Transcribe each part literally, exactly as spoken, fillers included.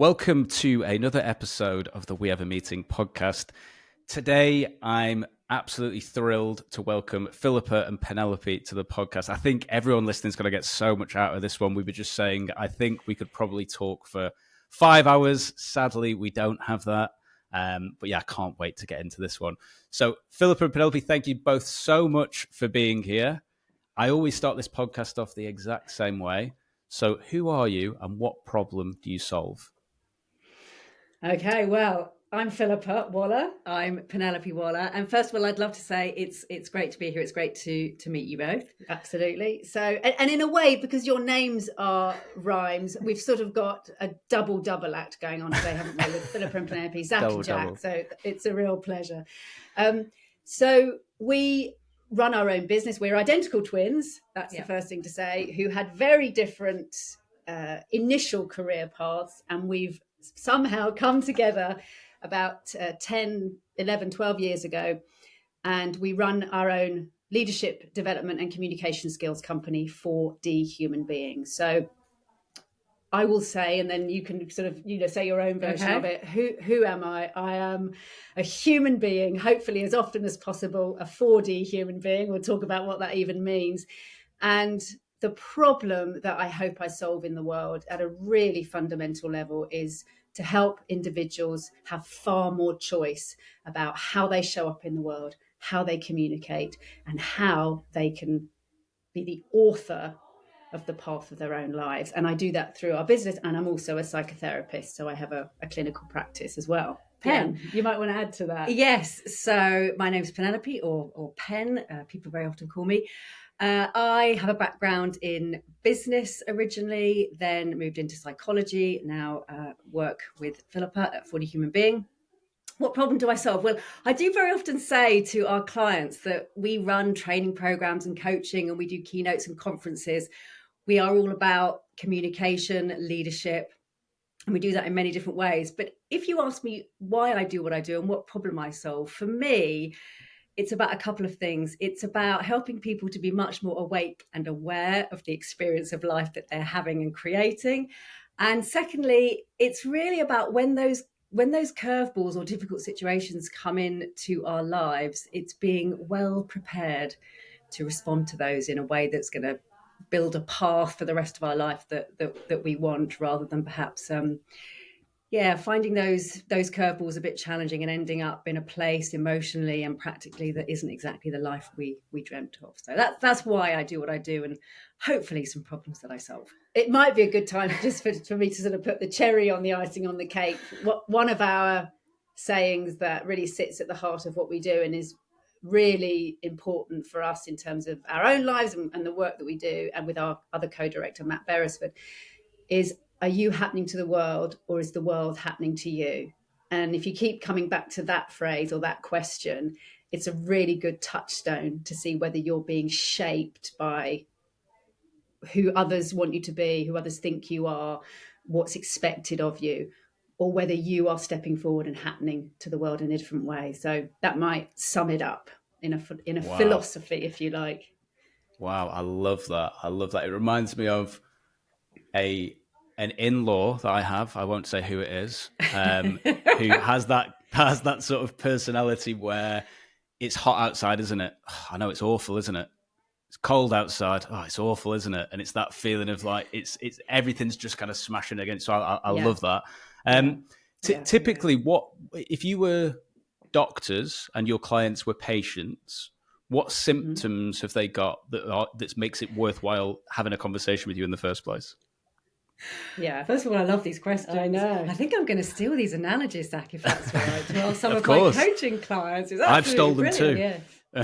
Welcome to another episode of the We Have a Meeting podcast. Today, I'm absolutely thrilled to welcome Philippa and Penelope to the podcast. I think everyone listening is going to get so much out of this one. We were just saying, I think we could probably talk for five hours. Sadly, we don't have that. Um, but yeah, I can't wait to get into this one. So Philippa and Penelope, thank you both so much for being here. I always start this podcast off the exact same way. So who are you and what problem do you solve? Okay, well, I'm Philippa Waller. I'm Penelope Waller. And first of all, I'd love to say it's it's great to be here. It's great to to meet you both. Absolutely. So, and, and in a way, because your names are rhymes, we've sort of got a double double act going on today, haven't we? With Philippa and Penelope, Zach double, and Jack. Double. So it's a real pleasure. Um, so we run our own business. We're identical twins. That's yeah. the first thing to say. Who had very different uh, initial career paths, and we've somehow come together about uh, ten, eleven, twelve years ago, and we run our own leadership development and communication skills company, four D Human Beings. So I will say, and then you can sort of, you know, say your own version okay. of it. Who who am I? I am a human being, hopefully as often as possible, a four D human being. We'll talk about what that even means. And the problem that I hope I solve in the world at a really fundamental level is to help individuals have far more choice about how they show up in the world, how they communicate, and how they can be the author of the path of their own lives. And I do that through our business. And I'm also a psychotherapist, so I have a, a clinical practice as well. Pen, yeah. You might want to add to that. Yes. So my name's Penelope, or, or Pen. Uh, people very often call me. Uh, I have a background in business originally, then moved into psychology, now uh, work with Philippa at four D Human Being. What problem do I solve? Well, I do very often say to our clients that we run training programs and coaching, and we do keynotes and conferences. We are all about communication, leadership, and we do that in many different ways. But if you ask me why I do what I do and what problem I solve, for me, it's about a couple of things. It's about helping people to be much more awake and aware of the experience of life that they're having and creating. And secondly, it's really about when those when those curveballs or difficult situations come into our lives, it's being well prepared to respond to those in a way that's going to build a path for the rest of our life that that, that we want, rather than perhaps um yeah, finding those those curveballs a bit challenging and ending up in a place emotionally and practically that isn't exactly the life we we dreamt of. So that's that's why I do what I do, and hopefully some problems that I solve. It might be a good time just for, for me to sort of put the cherry on the icing on the cake. What one of our sayings that really sits at the heart of what we do and is really important for us in terms of our own lives and, and the work that we do, and with our other co-director, Matt Beresford, is, are you happening to the world, or is the world happening to you? And if you keep coming back to that phrase or that question, it's a really good touchstone to see whether you're being shaped by who others want you to be, who others think you are, what's expected of you, or whether you are stepping forward and happening to the world in a different way. So that might sum it up in a in a wow. philosophy, if you like. Wow, I love that. I love that. It reminds me of a an in-law that I have, I won't say who it is, um, who has that has that sort of personality where it's hot outside, isn't it? Oh, I know it's awful, isn't it? It's cold outside. Oh, it's awful, isn't it? And it's that feeling of like, it's it's everything's just kind of smashing against. So I, I yeah. love that. Um, t- yeah, typically, yeah. what if you were doctors and your clients were patients? What symptoms mm-hmm. have they got that are, that makes it worthwhile having a conversation with you in the first place? Yeah. First of all, I love these questions. I know. I think I'm going to steal these analogies, Zach, if that's all right. Well, some of, of course. my coaching clients. Is I've stolen them too. Yeah.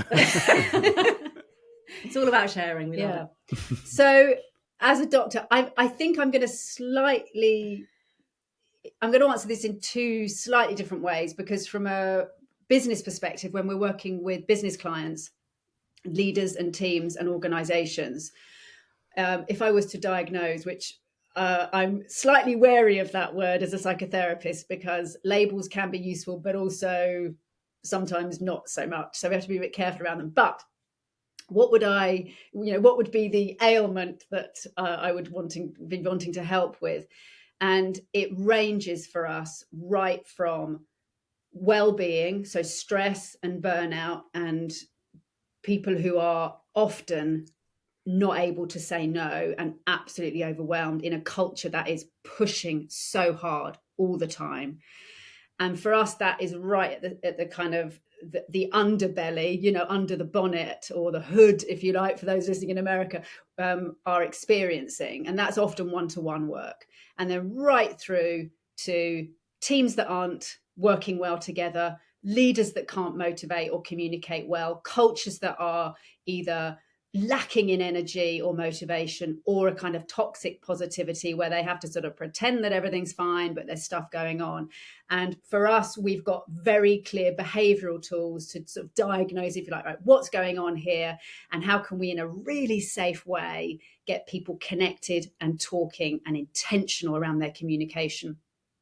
It's all about sharing. We yeah. So, as a doctor, I, I think I'm going to slightly, I'm going to answer this in two slightly different ways, because from a business perspective, when we're working with business clients, leaders and teams and organizations, um, if I was to diagnose, which Uh, I'm slightly wary of that word as a psychotherapist, because labels can be useful, but also sometimes not so much. So we have to be a bit careful around them. But what would I, you know, what would be the ailment that uh, I would wanting be wanting to help with? And it ranges for us right from well-being, so stress and burnout, and people who are often not able to say no and absolutely overwhelmed in a culture that is pushing so hard all the time. And for us, that is right at the, at the kind of the, the underbelly, you know, under the bonnet, or the hood, if you like, for those listening in America, um, are experiencing. And that's often one-to-one work. And then right through to teams that aren't working well together, leaders that can't motivate or communicate well, cultures that are either lacking in energy or motivation, or a kind of toxic positivity where they have to sort of pretend that everything's fine, but there's stuff going on. And for us, we've got very clear behavioral tools to sort of diagnose, if you like, right, what's going on here, and how can we, in a really safe way, get people connected and talking and intentional around their communication,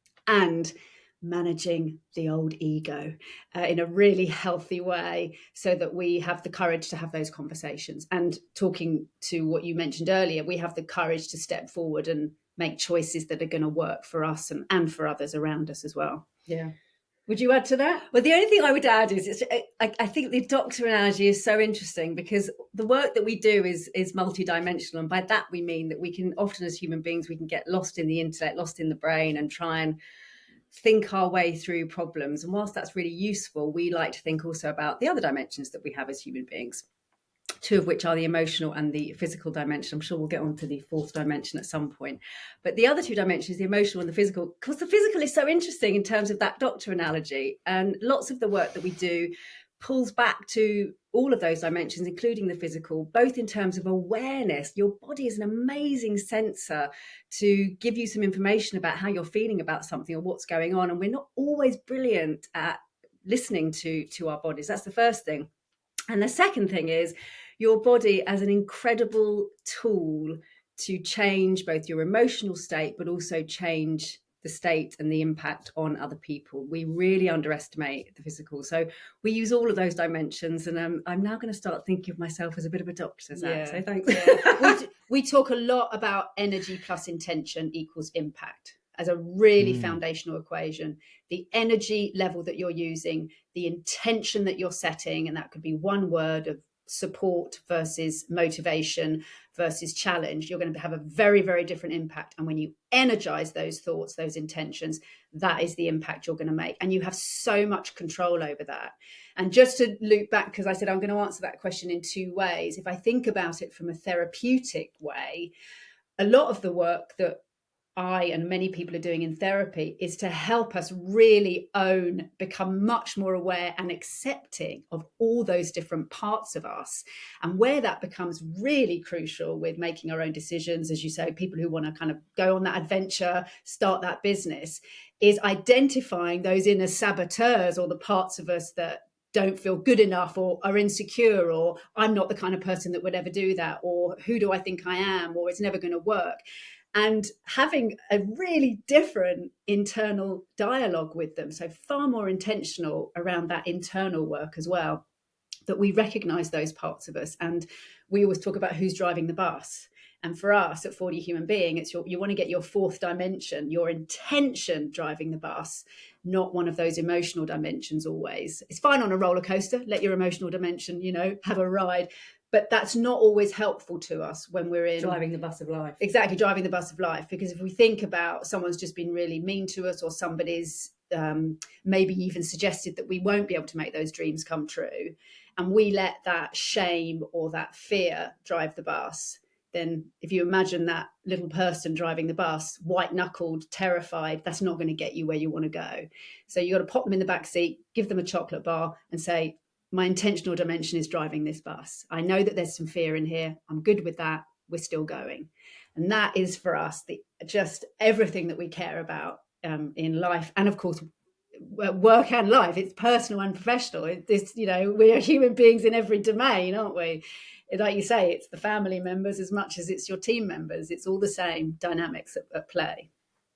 and managing the old ego uh, in a really healthy way, so that we have the courage to have those conversations. And talking to what you mentioned earlier, we have the courage to step forward and make choices that are going to work for us and, and for others around us as well. Yeah. Would you add to that? Well, the only thing I would add is, it's, I, I think the doctor analogy is so interesting, because the work that we do is is multidimensional. And by that, we mean that we can often, as human beings, we can get lost in the intellect, lost in the brain, and try and think our way through problems. And whilst that's really useful, we like to think also about the other dimensions that we have as human beings, two of which are the emotional and the physical dimension. I'm sure we'll get on to the fourth dimension at some point. But the other two dimensions, the emotional and the physical, because the physical is so interesting in terms of that doctor analogy. And lots of the work that we do pulls back to all of those dimensions, including the physical, both in terms of awareness. Your body is an amazing sensor to give you some information about how you're feeling about something or what's going on. And we're not always brilliant at listening to, to our bodies. That's the first thing. And the second thing is your body as an incredible tool to change both your emotional state, but also change the state and the impact on other people. We really underestimate the physical. So we use all of those dimensions. And um, I'm now going to start thinking of myself as a bit of a doctor, Zach. Yeah. So thanks. Yeah. we, we talk a lot about energy plus intention equals impact as a really mm. foundational equation. The energy level that you're using, the intention that you're setting, and that could be one word of support versus motivation versus challenge, you're going to have a very, very different impact. And when you energize those thoughts, those intentions, that is the impact you're going to make. And you have so much control over that. And just to loop back, because I said I'm going to answer that question in two ways. If I think about it from a therapeutic way, a lot of the work that I and many people are doing in therapy is to help us really own, become much more aware and accepting of all those different parts of us. And where that becomes really crucial with making our own decisions, as you say, people who want to kind of go on that adventure, start that business, is identifying those inner saboteurs, or the parts of us that don't feel good enough or are insecure, or I'm not the kind of person that would ever do that, or who do I think I am, or it's never going to work. And having a really different internal dialogue with them. So far more intentional around that internal work as well, that we recognize those parts of us. And we always talk about who's driving the bus. And for us at forty Human Being, it's your, you want to get your fourth dimension, your intention driving the bus, not one of those emotional dimensions always. It's fine on a roller coaster, let your emotional dimension, you know, have a ride. But that's not always helpful to us when we're in driving the bus of life. Exactly, driving the bus of life. Because if we think about someone's just been really mean to us, or somebody's um, maybe even suggested that we won't be able to make those dreams come true, and we let that shame or that fear drive the bus, then if you imagine that little person driving the bus, white-knuckled, terrified, that's not going to get you where you want to go. So you got to pop them in the back seat, give them a chocolate bar and say, my intentional dimension is driving this bus. I know that there's some fear in here. I'm good with that. We're still going. And that is for us the just everything that we care about um, in life. And of course, work and life. It's personal and professional. It's, you know, we are human beings in every domain, aren't we? Like you say, it's the family members as much as it's your team members. It's all the same dynamics at, at play.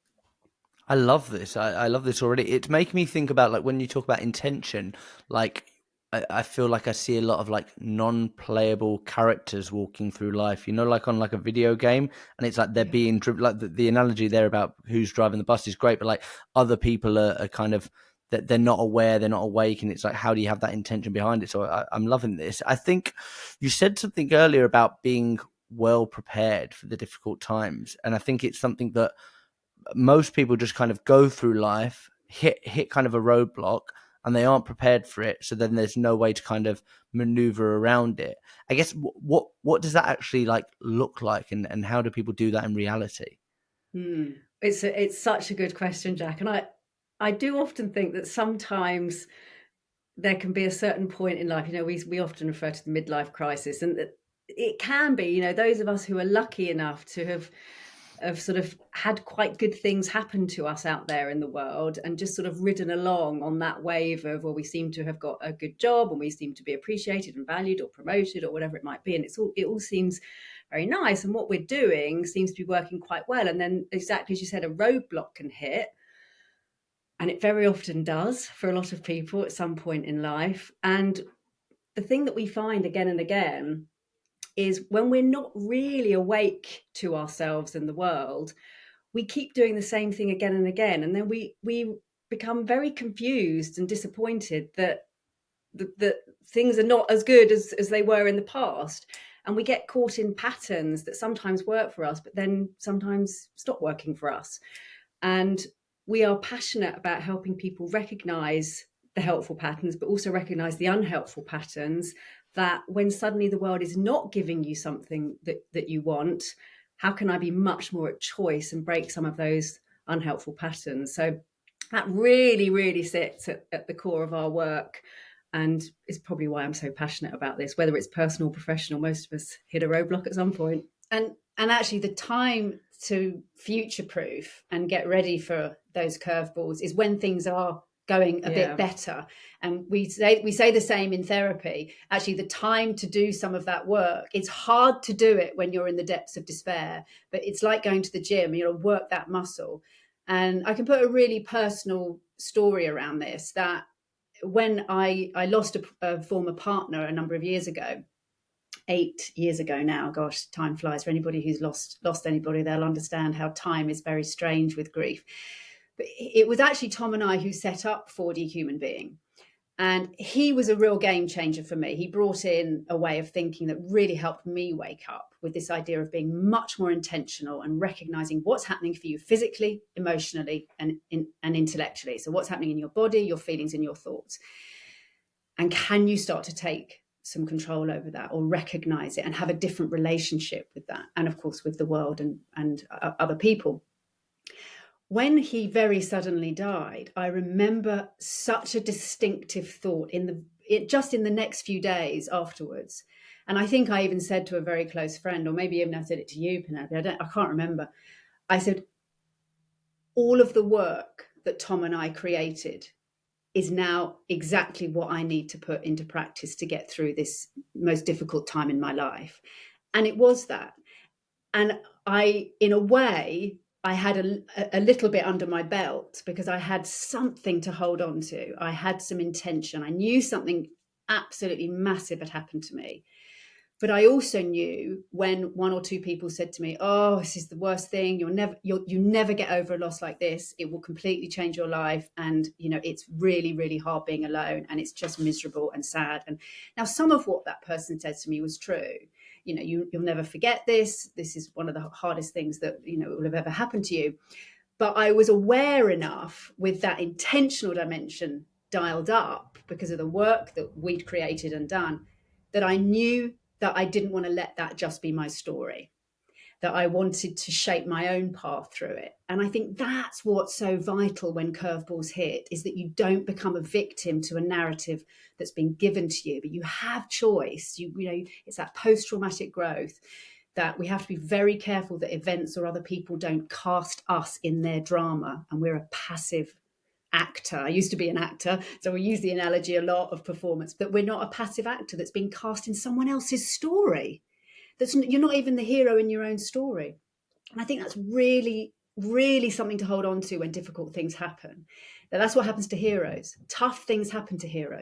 I love this. I, I love this already. It's making me think about, like, when you talk about intention, like, I, I feel like I see a lot of like non-playable characters walking through life, you know, like on like a video game, and it's like they're yeah. being driven. Like the, the analogy there about who's driving the bus is great, but like other people are, are kind of that they're not aware, they're not awake, and it's like, how do you have that intention behind it? So I, I'm loving this. I think you said something earlier about being well prepared for the difficult times, and I think it's something that most people just kind of go through life, hit hit kind of a roadblock, and they aren't prepared for it. So then there's no way to kind of maneuver around it. I guess what what does that actually like look like, and, and how do people do that in reality? Hmm. It's a, it's such a good question, Jack, and I I do often think that sometimes there can be a certain point in life. You know, we we often refer to the midlife crisis, and it can be, you know, those of us who are lucky enough to have have sort of had quite good things happen to us out there in the world, and just sort of ridden along on that wave of, well, we seem to have got a good job, and we seem to be appreciated and valued or promoted or whatever it might be, and it's all it all seems very nice, and what we're doing seems to be working quite well. And then, exactly as you said, a roadblock can hit, and it very often does for a lot of people at some point in life. And the thing that we find again and again is when we're not really awake to ourselves and the world, we keep doing the same thing again and again. And then we we become very confused and disappointed that that, that things are not as good as, as they were in the past. And we get caught in patterns that sometimes work for us, but then sometimes stop working for us. And we are passionate about helping people recognize the helpful patterns, but also recognize the unhelpful patterns, that when suddenly the world is not giving you something that, that you want, how can I be much more at choice and break some of those unhelpful patterns? So that really, really sits at, at the core of our work, and is probably why I'm so passionate about this. Whether it's personal or professional, most of us hit a roadblock at some point. And and actually the time to future-proof and get ready for those curveballs is when things are going a yeah. bit better. And we say we say the same in therapy. Actually, the time to do some of that work, it's hard to do it when you're in the depths of despair, but it's like going to the gym, you know, work that muscle. And I can put a really personal story around this, that when I, I lost a, a former partner a number of years ago, eight years ago now, gosh, time flies. For anybody who's lost lost anybody, they'll understand how time is very strange with grief. But it was actually Tom and I who set up four D Human Being. And he was a real game changer for me. He brought in a way of thinking that really helped me wake up with this idea of being much more intentional and recognizing what's happening for you physically, emotionally, and, in, and intellectually. So what's happening in your body, your feelings, and your thoughts. And can you start to take some control over that, or recognize it and have a different relationship with that? And of course, with the world and, and uh, other people. When he very suddenly died, I remember such a distinctive thought in the it, just in the next few days afterwards. And I think I even said to a very close friend, or maybe even I said it to you, Penelope, I, don't, I can't remember. I said, all of the work that Tom and I created is now exactly what I need to put into practice to get through this most difficult time in my life. And it was that. And I, in a way, I had a, a little bit under my belt, because I had something to hold on to. I had some intention. I knew something absolutely massive had happened to me. But I also knew when one or two people said to me, oh, this is the worst thing. You'll never, you'll, you never get over a loss like this. It will completely change your life. And, you know, it's really, really hard being alone, and it's just miserable and sad. And now some of what that person said to me was true. You know, you, you'll never forget this. This is one of the hardest things that, you know, will have ever happened to you. But I was aware enough, with that intentional dimension dialed up because of the work that we'd created and done, that I knew that I didn't want to let that just be my story, that I wanted to shape my own path through it. And I think that's what's so vital when curveballs hit, is that you don't become a victim to a narrative that's been given to you, but you have choice. You, you know, it's that post-traumatic growth that we have to be very careful that events or other people don't cast us in their drama, and we're a passive actor. I used to be an actor, so we use the analogy a lot of performance, but we're not a passive actor that's being cast in someone else's story. That's, you're not even the hero in your own story. And I think that's really, really something to hold on to when difficult things happen. Now, that's what happens to heroes. Tough things happen to heroes,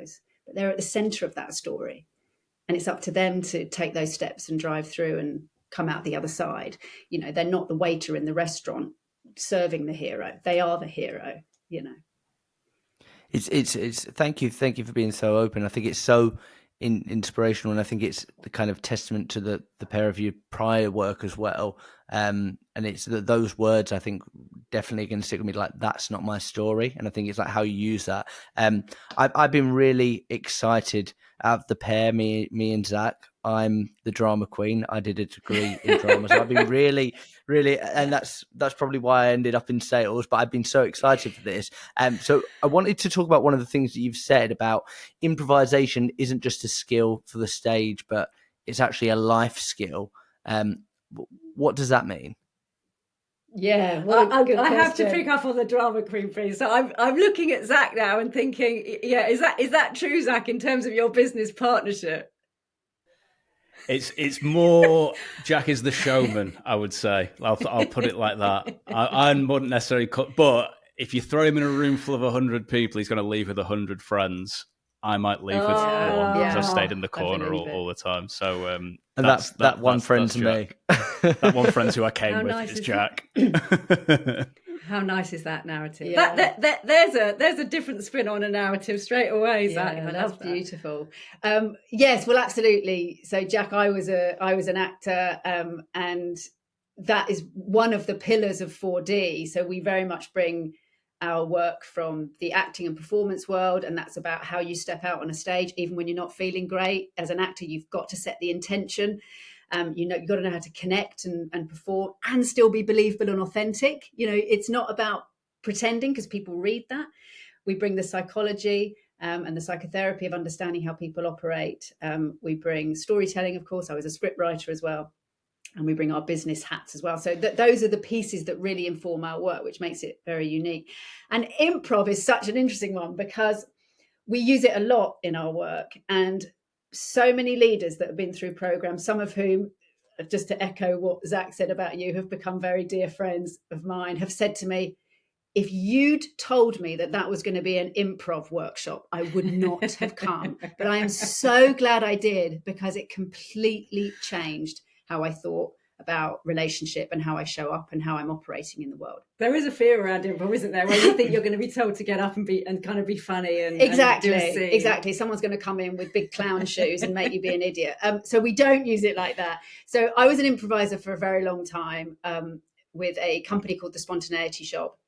but they're at the center of that story. And it's up to them to take those steps and drive through and come out the other side. You know, they're not the waiter in the restaurant serving the hero. They are the hero, you know. It's, it's, it's, thank you. Thank you for being so open. I think it's so in, inspirational. And I think it's the kind of testament to the, the pair of you prior work as well. Um, and it's the, those words, I think, definitely going to stick with me, like, that's not my story. And I think it's like how you use that. Um, I've, I've been really excited out of the pair, me, me and Zach. I'm the drama queen. I did a degree in drama. So I've been really, really, and that's, that's probably why I ended up in sales, but I've been so excited for this. Um, so I wanted to talk about one of the things that you've said about improvisation isn't just a skill for the stage, but it's actually a life skill. Um, what does that mean? Yeah, well, I, I have to pick up on the drama queen, please. So I'm I'm looking at Zach now and thinking, yeah, is that is that true, Zach, in terms of your business partnership? It's it's more Jack is the showman, I would say. I'll I'll put it like that. I, I wouldn't necessarily cut, but if you throw him in a room full of a hundred people, he's going to leave with a hundred friends. I might leave with Oh, one because yeah. I stayed in the I corner believe all, it. all the time. So um, And that's, that, that one that's, friend that's to me. Jack. That one friend who I came How with nice is is Jack. How nice is that narrative? Yeah. That, that, that, there's a there's a different spin on a narrative straight away, Zach. Yeah, I that's love that. beautiful. Um, yes, well, absolutely. So, Jack, I was a I was an actor, um, and that is one of the pillars of four D. So we very much bring our work from the acting and performance world, and that's about how you step out on a stage, even when you're not feeling great. As an actor, you've got to set the intention. Um, you know, you've got to know how to connect and, and perform and still be believable and authentic. You know, it's not about pretending, because people read that. We bring the psychology um, and the psychotherapy of understanding how people operate. Um, we bring storytelling, of course. I was a script writer as well. And we bring our business hats as well. So th- those are the pieces that really inform our work, which makes it very unique. And improv is such an interesting one because we use it a lot in our work. And so many leaders that have been through programs, some of whom, just to echo what Zach said about you, have become very dear friends of mine, have said to me, if you'd told me that that was going to be an improv workshop, I would not have come. But I am so glad I did, because it completely changed how I thought about relationship and how I show up and how I'm operating in the world. There is a fear around improv, isn't there, where you think you're going to be told to get up and be and kind of be funny and exactly, and do a scene. exactly. Someone's going to come in with big clown shoes and make you be an idiot. Um, so we don't use it like that. So I was an improviser for a very long time um, with a company called The Spontaneity Shop.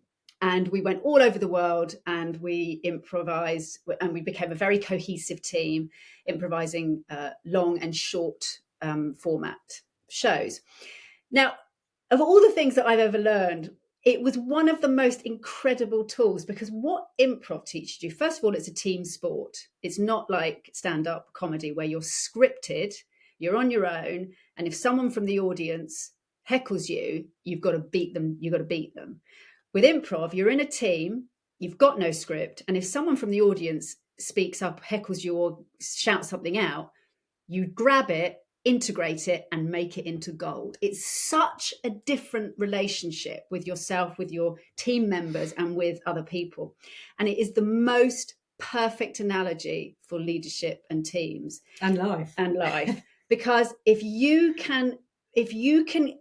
And we went all over the world and we improvised, and we became a very cohesive team, improvising uh, long and short um, format shows. Now, of all the things that I've ever learned, it was one of the most incredible tools, because what improv teaches you, first of all, it's a team sport. It's not like stand-up comedy where you're scripted, you're on your own, and if someone from the audience heckles you, you've got to beat them, you've got to beat them. With improv, you're in a team, you've got no script, and if someone from the audience speaks up, heckles you, or shouts something out, you grab it, integrate it, and make it into gold. It's such a different relationship with yourself, with your team members, and with other people. And it is the most perfect analogy for leadership and teams. And life. And life. Because if you can, if you can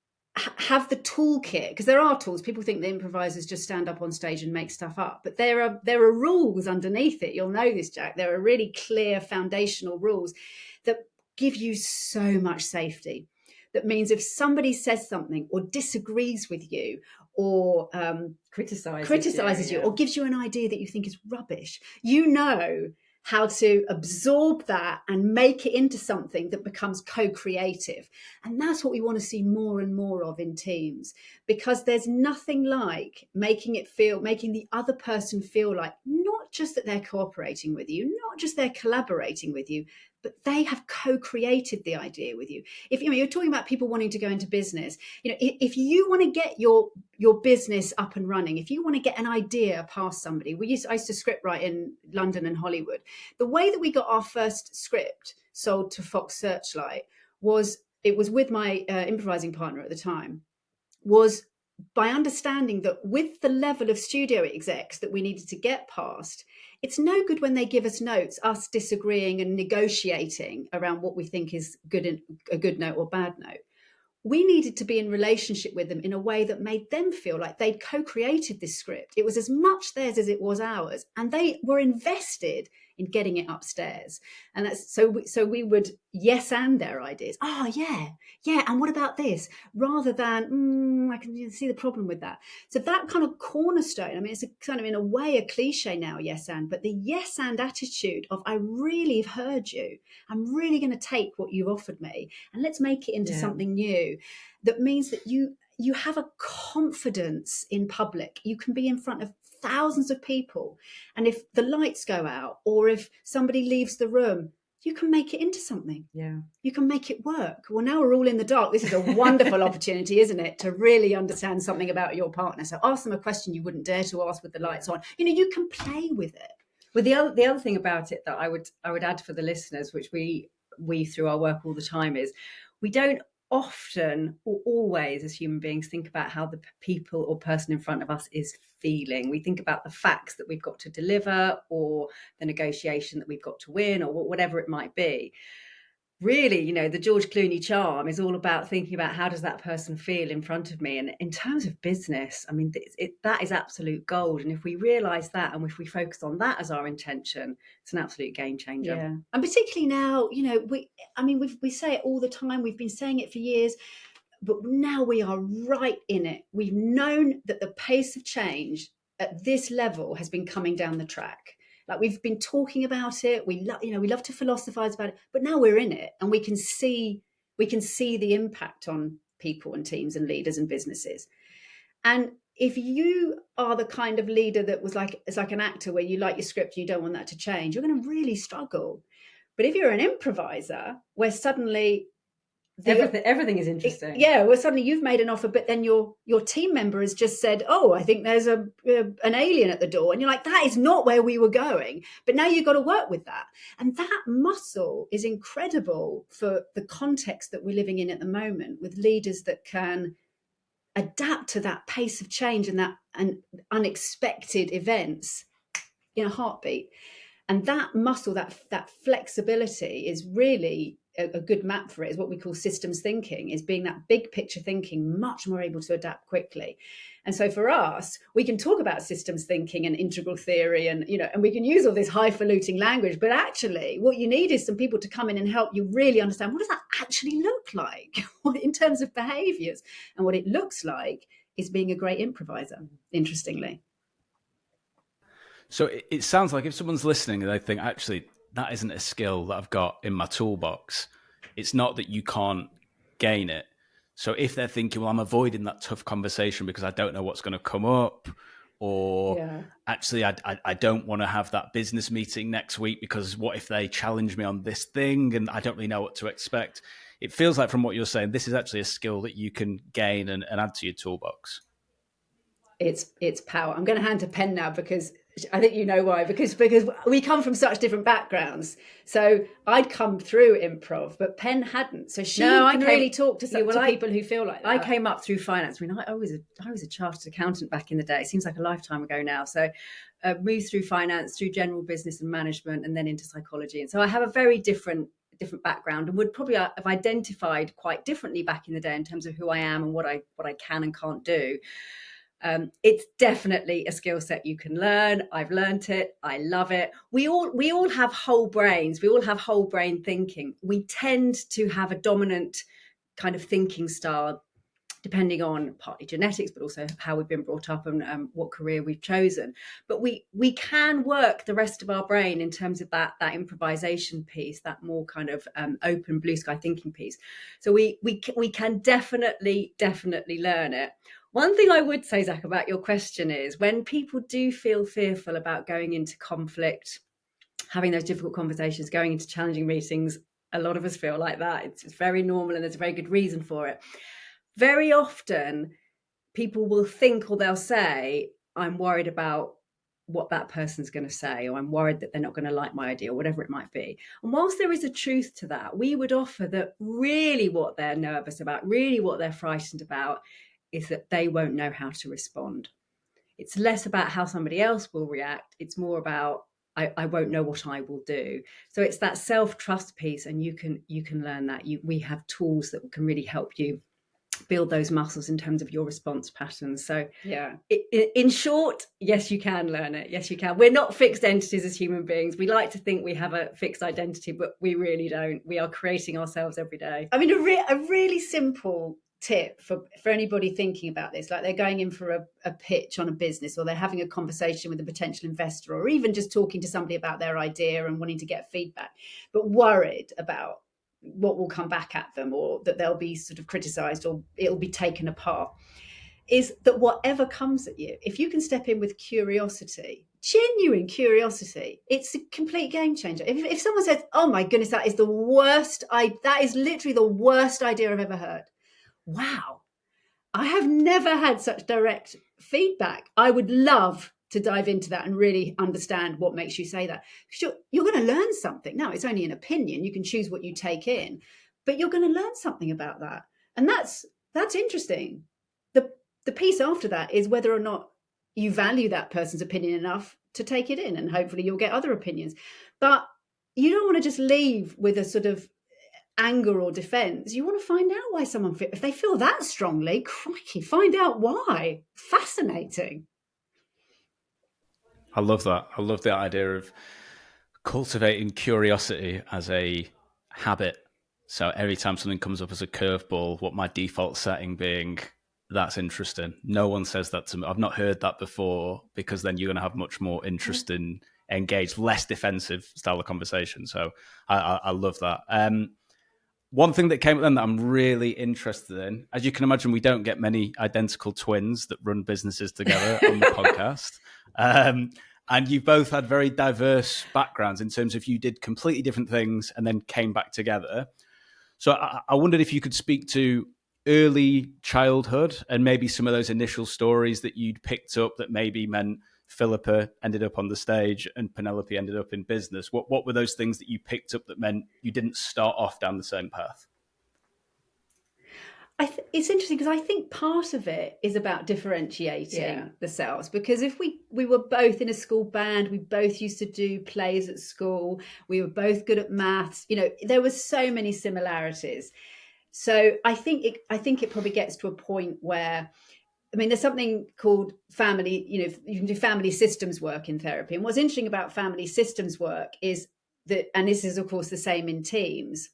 have the toolkit, because there are tools. People think the improvisers just stand up on stage and make stuff up, but there are there are rules underneath it. You'll know this, Jack. There are really clear foundational rules that give you so much safety. That means if somebody says something or disagrees with you or um, criticizes, criticizes you, you yeah. or gives you an idea that you think is rubbish, you know how to absorb that and make it into something that becomes co-creative. And that's what we want to see more and more of in teams, because there's nothing like making it feel, making the other person feel like not just that they're cooperating with you, not just they're collaborating with you, but they have co-created the idea with you. If you know, you're talking about people wanting to go into business, you know, if, if you want to get your your business up and running, if you want to get an idea past somebody, we used I used to script write in London and Hollywood. The way that we got our first script sold to Fox Searchlight was it was with my uh, improvising partner at the time. Was by understanding that with the level of studio execs that we needed to get past, it's no good when they give us notes, us disagreeing and negotiating around what we think is good in, a good note or bad note. We needed to be in relationship with them in a way that made them feel like they'd co-created this script. It was as much theirs as it was ours, and they were invested in getting it upstairs. And that's so we, so we would yes and their ideas. Oh yeah, yeah. And what about this? Rather than mm, I can see the problem with that. So that kind of cornerstone. I mean, it's a kind of in a way a cliche now. Yes and, but the yes and attitude of I really have heard you. I'm really going to take what you've offered me, and let's make it into yeah. something new. That means that you you have a confidence in public. You can be in front of thousands of people, and if the lights go out or if somebody leaves the room, you can make it into something. Yeah, you can make it work. Well, now we're all in the dark. This is a wonderful opportunity, isn't it, to really understand something about your partner. So ask them a question you wouldn't dare to ask with the lights on. You know, you can play with it. Well, the other the other thing about it that I would I would add for the listeners, which we we through our work all the time, is we don't often or always as human beings think about how the people or person in front of us is feeling. We think about the facts that we've got to deliver or the negotiation that we've got to win or whatever it might be. Really, you know, the George Clooney charm is all about thinking about how does that person feel in front of me. And in terms of business, I mean, it, it, that is absolute gold. And if we realise that and if we focus on that as our intention, it's an absolute game changer. Yeah. And particularly now, you know, we, I mean, we we say it all the time. We've been saying it for years, but now we are right in it. We've known that the pace of change at this level has been coming down the track. Like we've been talking about it, we love, you know, we love to philosophize about it, but now we're in it, and we can see, we can see the impact on people and teams and leaders and businesses. And if you are the kind of leader that was like, it's like an actor where you like your script, and you don't want that to change, you're going to really struggle. But if you're an improviser, where suddenly The, everything, everything is interesting. Yeah, well, suddenly you've made an offer, but then your your team member has just said, "Oh, I think there's a, a an alien at the door," and you're like, "That is not where we were going." But now you've got to work with that, and that muscle is incredible for the context that we're living in at the moment, with leaders that can adapt to that pace of change and that and unexpected events in a heartbeat. And that muscle, that that flexibility, is really a good map for it, is what we call systems thinking, is being that big picture thinking, much more able to adapt quickly. And so for us, we can talk about systems thinking and integral theory, and you know, and we can use all this highfalutin language, but actually what you need is some people to come in and help you really understand, what does that actually look like in terms of behaviors? And what it looks like is being a great improviser, interestingly. So it, it sounds like if someone's listening and they think, actually, that isn't a skill that I've got in my toolbox, it's not that you can't gain it. So if they're thinking, well, I'm avoiding that tough conversation because I don't know what's going to come up, or yeah. actually, I, I, I don't want to have that business meeting next week because what if they challenge me on this thing and I don't really know what to expect? It feels like from what you're saying, this is actually a skill that you can gain and, and add to your toolbox. It's it's power. I'm going to hand to Pen now because I think you know why, because because we come from such different backgrounds. So I'd come through improv, but Pen hadn't. So she no, can I came, really talk to, some, yeah, well, to I, people who feel like that. I came up through finance. I mean, I, I was a I was a chartered accountant back in the day. It seems like a lifetime ago now. So uh, moved through finance, through general business and management, and then into psychology. And so I have a very different different background, and would probably have identified quite differently back in the day in terms of who I am and what I what I can and can't do. Um, it's definitely a skill set you can learn. I've learned it. I love it. We all we all have whole brains. We all have whole brain thinking. We tend to have a dominant kind of thinking style, depending on partly genetics, but also how we've been brought up and um, what career we've chosen. But we we can work the rest of our brain in terms of that that improvisation piece, that more kind of um, open blue sky thinking piece. So we we we can definitely definitely learn it. One thing I would say, Zach, about your question is when people do feel fearful about going into conflict, having those difficult conversations, going into challenging meetings, a lot of us feel like that. It's, it's very normal and there's a very good reason for it. Very often people will think or they'll say, I'm worried about what that person's going to say, or I'm worried that they're not going to like my idea, or whatever it might be. And whilst there is a truth to that, we would offer that really what they're nervous about, really what they're frightened about, is that they won't know how to respond. It's less about how somebody else will react. It's more about, I, I won't know what I will do. So it's that self-trust piece, and you can you can learn that. You, we have tools that can really help you build those muscles in terms of your response patterns. So yeah, it, it, in short, yes, you can learn it. Yes, you can. We're not fixed entities as human beings. We like to think we have a fixed identity, but we really don't. We are creating ourselves every day. I mean, a, re- a really simple tip for, for anybody thinking about this, like they're going in for a, a pitch on a business, or they're having a conversation with a potential investor, or even just talking to somebody about their idea and wanting to get feedback, but worried about what will come back at them, or that they'll be sort of criticized, or it'll be taken apart, is that whatever comes at you, if you can step in with curiosity, genuine curiosity, it's a complete game changer. If, if someone says, oh my goodness, that is the worst, I that is literally the worst idea I've ever heard. Wow, I have never had such direct feedback. I would love to dive into that and really understand what makes you say that. You're, you're going to learn something. Now, it's only an opinion. You can choose what you take in, but you're going to learn something about that. And that's that's interesting. The, the piece after that is whether or not you value that person's opinion enough to take it in, and hopefully you'll get other opinions. But you don't want to just leave with a sort of anger or defense. You want to find out why someone, if they feel that strongly, crikey, find out why. Fascinating. I love that. I love the idea of cultivating curiosity as a habit. So every time something comes up as a curveball, what my default setting being, that's interesting. No one says that to me. I've not heard that before, because then you're going to have much more interest in engaged, less defensive style of conversation. So I, I, I love that. Um, One thing that came up then that I'm really interested in, as you can imagine, we don't get many identical twins that run businesses together on the podcast. Um, and you've both had very diverse backgrounds in terms of you did completely different things and then came back together. So I, I wondered if you could speak to early childhood and maybe some of those initial stories that you'd picked up that maybe meant Philippa ended up on the stage and Penelope ended up in business. What what were those things that you picked up that meant you didn't start off down the same path? I th- it's interesting because I think part of it is about differentiating yeah. the selves, because if we we were both in a school band, we both used to do plays at school, we were both good at maths, you know, there were so many similarities. So I think it, I think it probably gets to a point where, I mean, there's something called family, you know, you can do family systems work in therapy. And what's interesting about family systems work is that, and this is, of course, the same in teams,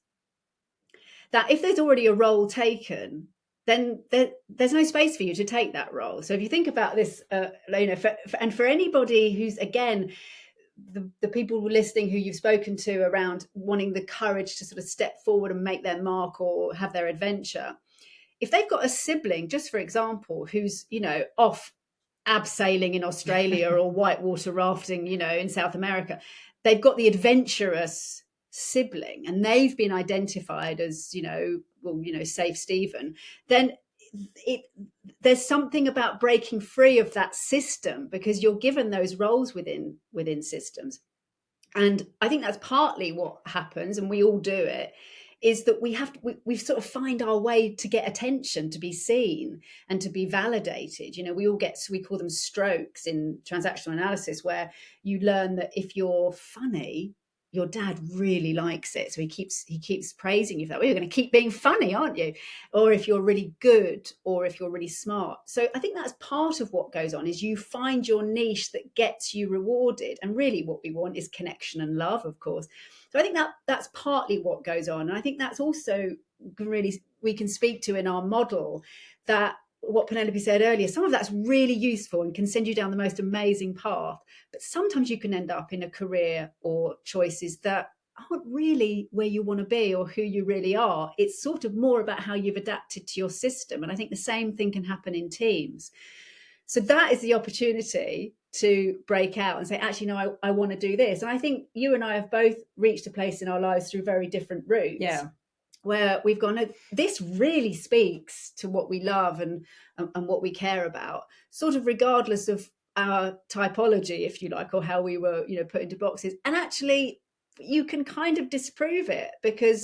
that if there's already a role taken, then there, there's no space for you to take that role. So if you think about this, uh, you know, for, for, and for anybody who's, again, the, the people listening who you've spoken to around wanting the courage to sort of step forward and make their mark or have their adventure, if they've got a sibling, just for example, who's, you know, off abseiling in Australia or whitewater rafting, you know, in South America, they've got the adventurous sibling and they've been identified as, you know, well, you know, safe Stephen, then it, there's something about breaking free of that system, because you're given those roles within within systems. And I think that's partly what happens, and we all do it, is that we have to, we, we sort of find our way to get attention, to be seen and to be validated. You know, we all get, we call them strokes in transactional analysis, where you learn that if you're funny, your dad really likes it. So he keeps, he keeps praising you for that. Well, you're going to keep being funny, aren't you? Or if you're really good, or if you're really smart. So I think that's part of what goes on, is you find your niche that gets you rewarded. And really what we want is connection and love, of course. So I think that that's partly what goes on. And I think that's also really, we can speak to in our model, that what Penelope said earlier, some of that's really useful and can send you down the most amazing path. But sometimes you can end up in a career or choices that aren't really where you want to be or who you really are. It's sort of more about how you've adapted to your system. And I think the same thing can happen in teams. So that is the opportunity to break out and say, actually, no, I, I want to do this. And I think you and I have both reached a place in our lives through very different routes. Yeah. Where we've gone, this really speaks to what we love and, and, and what we care about, sort of regardless of our typology, if you like, or how we were, you know, put into boxes. And actually, you can kind of disprove it, because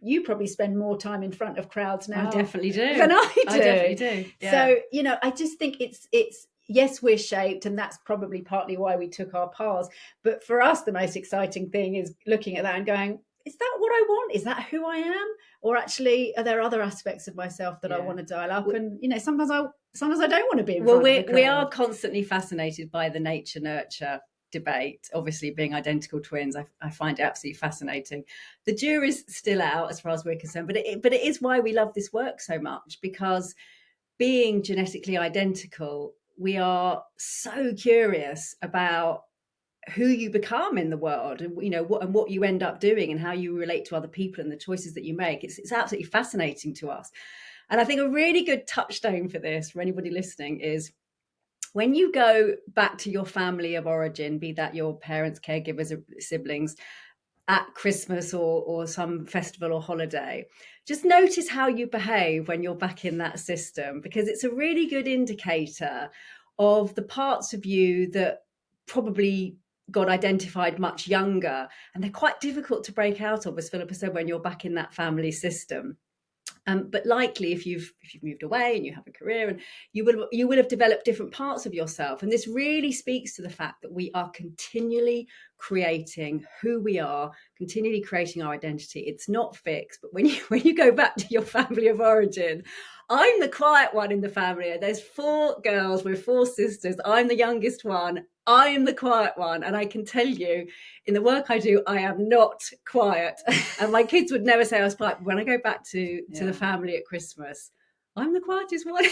you probably spend more time in front of crowds now. I definitely do. Than I do. I definitely do. Yeah. So, you know, I just think it's it's yes, we're shaped, and that's probably partly why we took our paths. But for us, the most exciting thing is looking at that and going, is that what I want? Is that who I am? Or actually, are there other aspects of myself that yeah. I want to dial up? And, you know, sometimes I sometimes I don't want to be in well, front we of the we are constantly fascinated by the nature-nurture debate. Obviously, being identical twins, I, I find it absolutely fascinating. The jury's still out as far as we're concerned, but it, but it is why we love this work so much, because being genetically identical, we are so curious about who you become in the world, and you know what and what you end up doing, and how you relate to other people, and the choices that you make. It's it's absolutely fascinating to us. And I think a really good touchstone for this, for anybody listening, is when you go back to your family of origin, be that your parents, caregivers, or siblings, at Christmas or or some festival or holiday, just notice how you behave when you're back in that system, because it's a really good indicator of the parts of you that probably got identified much younger, and they're quite difficult to break out of, as Philippa said, when you're back in that family system. Um, but likely, if you've if you've moved away and you have a career, and you will you will have developed different parts of yourself, and this really speaks to the fact that we are continually creating who we are, continually creating our identity. It's not fixed. But when you when you go back to your family of origin, I'm the quiet one in the family. There's four girls, we're four sisters. I'm the youngest one. I am the quiet one. And I can tell you, in the work I do, I am not quiet. And my kids would never say I was quiet. But when I go back to, yeah. to the family at Christmas, I'm the quietest one.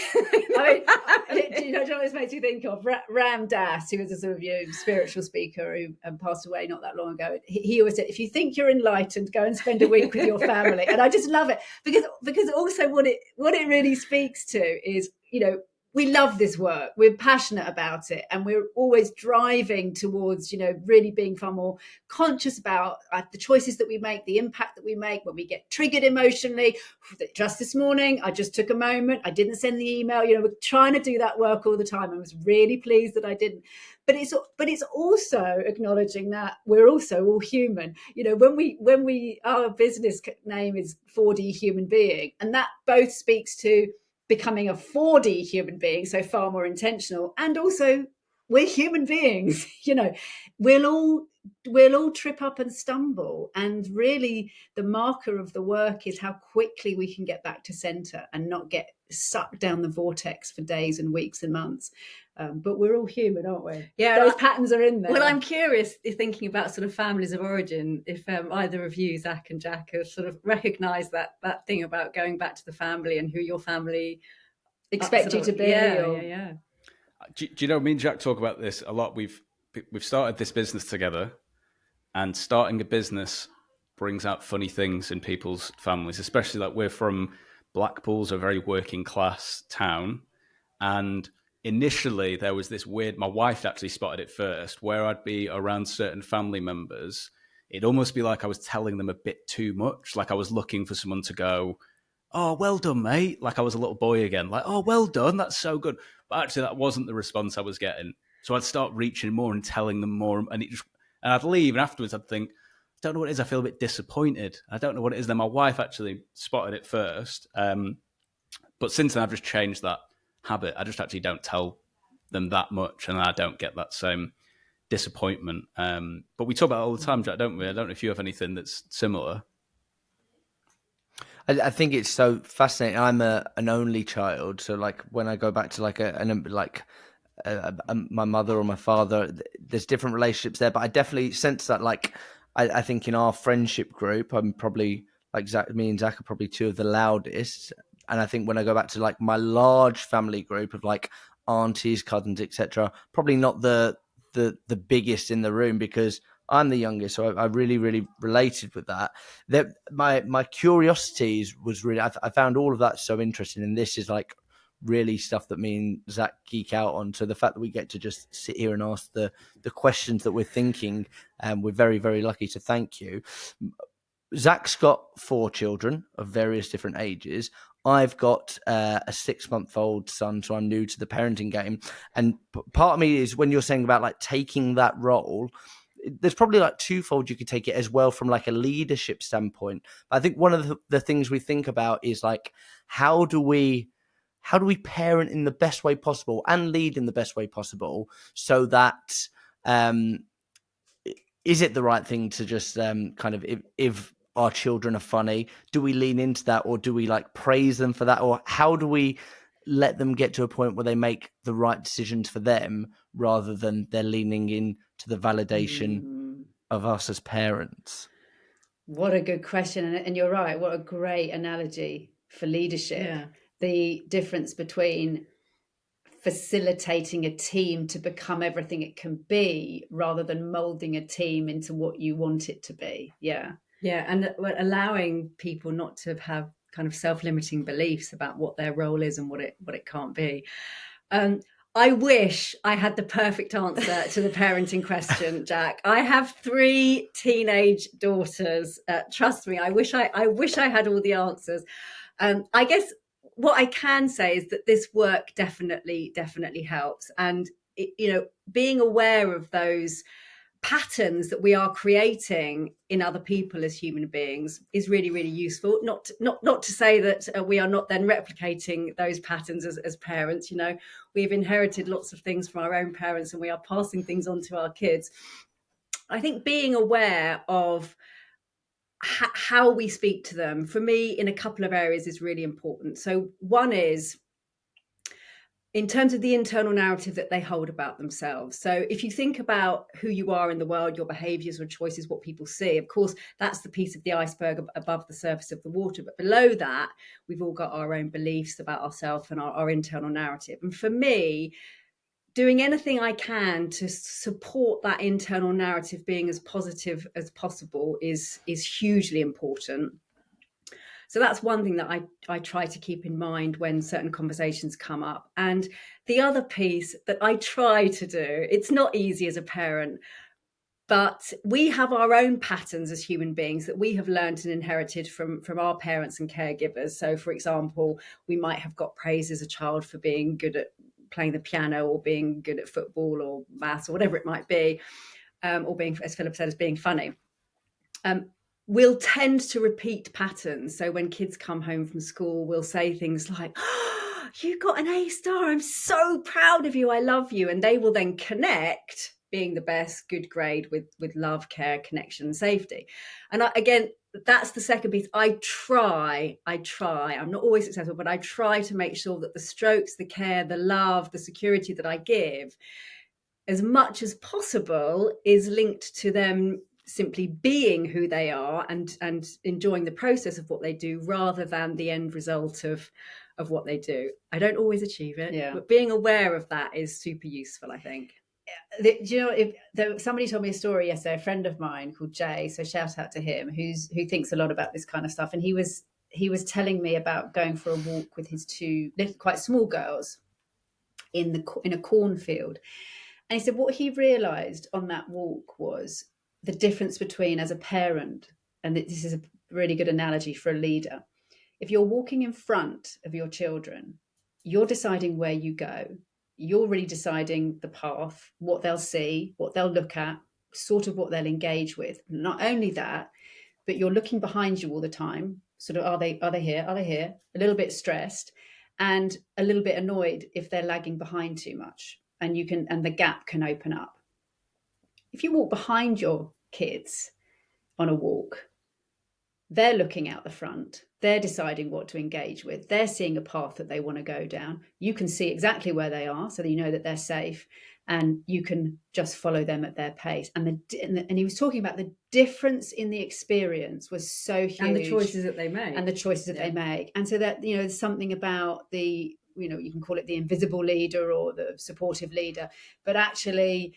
I mean, do you know what this makes you think of? Ram Dass, who was a sort of you know, spiritual speaker who um, passed away not that long ago. He, he always said, if you think you're enlightened, go and spend a week with your family. And I just love it, because because also what it what it really speaks to is, you know, we love this work. We're passionate about it, and we're always driving towards, you know, really being far more conscious about uh, the choices that we make, the impact that we make when we get triggered emotionally. Just this morning, I just took a moment. I didn't send the email. You know, we're trying to do that work all the time. I was really pleased that I didn't. But it's but it's also acknowledging that we're also all human. You know, when we when we our business name is four D Human Being, and that both speaks to becoming a four D human being, so far more intentional, and also we're human beings. You know, we'll all we'll all trip up and stumble, and really the marker of the work is how quickly we can get back to center and not get sucked down the vortex for days and weeks and months. Um, but we're all human, aren't we? Yeah, those I, patterns are in there. Well, I'm curious, thinking about sort of families of origin, if um, either of you, Zach and Jack, have sort of recognised that that thing about going back to the family and who your family expect you to be. Yeah, or... yeah, yeah. Do, do you know, me and Jack talk about this a lot. We've we've started this business together, and starting a business brings out funny things in people's families, especially like we're from Blackpool's a very working class town, and initially there was this weird, my wife actually spotted it first, where I'd be around certain family members, it'd almost be like I was telling them a bit too much, like I was looking for someone to go, oh, well done, mate, like I was a little boy again, like, oh, well done, that's so good. But actually that wasn't the response I was getting. So I'd start reaching more and telling them more, and it just, and I'd leave, and afterwards I'd think, I don't know what it is, I feel a bit disappointed. I don't know what it is. Then my wife actually spotted it first. Um, but since then I've just changed that habit. I just actually don't tell them that much, and I don't get that same disappointment. Um, but we talk about it all the time, Jack, don't we? I don't know if you have anything that's similar. I, I think it's so fascinating. I'm a, an only child, so like when I go back to like a, an like a, a, my mother or my father, there's different relationships there. But I definitely sense that, like I, I think in our friendship group, I'm probably like Zach, me and Zach are probably two of the loudest. And I think when I go back to like my large family group of like aunties, cousins, et cetera, probably not the the the biggest in the room because I'm the youngest. So I, I really, really related with that. That my my curiosities was really, I, I found all of that so interesting. And this is like really stuff that me and Zach geek out on. So the fact that we get to just sit here and ask the the questions that we're thinking, and um, we're very, very lucky to thank you. Zach's got four children of various different ages. I've got uh, a six-month-old son, so I'm new to the parenting game. And p- part of me is when you're saying about like taking that role, there's probably like twofold you could take it as well from like a leadership standpoint. But I think one of the, the things we think about is like, how do we, how do we parent in the best way possible and lead in the best way possible so that, um, is it the right thing to just um, kind of, if, if our children are funny, do we lean into that, or do we like praise them for that? Or how do we let them get to a point where they make the right decisions for them rather than they're leaning in to the validation mm. of us as parents? What a good question. And, and you're right. What a great analogy for leadership. Yeah. The difference between facilitating a team to become everything it can be rather than molding a team into what you want it to be. Yeah. Yeah. And allowing people not to have kind of self-limiting beliefs about what their role is and what it what it can't be. Um, I wish I had the perfect answer to the parenting question, Jack. I have three teenage daughters. Uh, trust me, I wish I I wish I had all the answers. Um, I guess what I can say is that this work definitely, definitely helps. And, it, you know, being aware of those patterns that we are creating in other people as human beings is really, really useful. Not, not, not to say that uh, we are not then replicating those patterns as, as parents. You know, we've inherited lots of things from our own parents and we are passing things on to our kids. I think being aware of how we speak to them, for me, in a couple of areas is really important. So one is in terms of the internal narrative that they hold about themselves. So if you think about who you are in the world, your behaviors or choices, what people see, of course, that's the piece of the iceberg above the surface of the water. But below that, we've all got our own beliefs about ourselves and our, our internal narrative. And for me, doing anything I can to support that internal narrative being as positive as possible is, is hugely important. So that's one thing that I, I try to keep in mind when certain conversations come up. And the other piece that I try to do, it's not easy as a parent, but we have our own patterns as human beings that we have learned and inherited from, from our parents and caregivers. So, for example, we might have got praise as a child for being good at playing the piano or being good at football or maths or whatever it might be, um, or being, as Philip said, as being funny. Um, we'll tend to repeat patterns. So when kids come home from school, we'll say things like, oh, you got an A star. I'm so proud of you. I love you. And they will then connect being the best, good grade with, with love, care, connection, safety. And I, again, that's the second piece. I try, I try, I'm not always successful, but I try to make sure that the strokes, the care, the love, the security that I give, as much as possible, is linked to them simply being who they are and, and enjoying the process of what they do rather than the end result of, of what they do. I don't always achieve it, yeah. But being aware of that is super useful, I think. Do you know, if there, somebody told me a story yesterday, a friend of mine called Jay, so shout out to him, who's who thinks a lot about this kind of stuff. And he was he was telling me about going for a walk with his two little, quite small girls in the in a cornfield. And he said what he realised on that walk was the difference between, as a parent, and this is a really good analogy for a leader, if you're walking in front of your children, you're deciding where you go. You're really deciding the path, what they'll see, what they'll look at, sort of what they'll engage with. Not only that, but you're looking behind you all the time. Sort of, are they are they here? Are they here? A little bit stressed and a little bit annoyed if they're lagging behind too much. And you can and the gap can open up. If you walk behind your kids on a walk, they're looking out the front. They're deciding what to engage with. They're seeing a path that they want to go down. You can see exactly where they are so that you know that they're safe and you can just follow them at their pace. And the and, the, and he was talking about the difference in the experience was so huge. And the choices that they make. And the choices that yeah. they make. And so that, you know, there's something about the, you know, you can call it the invisible leader or the supportive leader, but actually,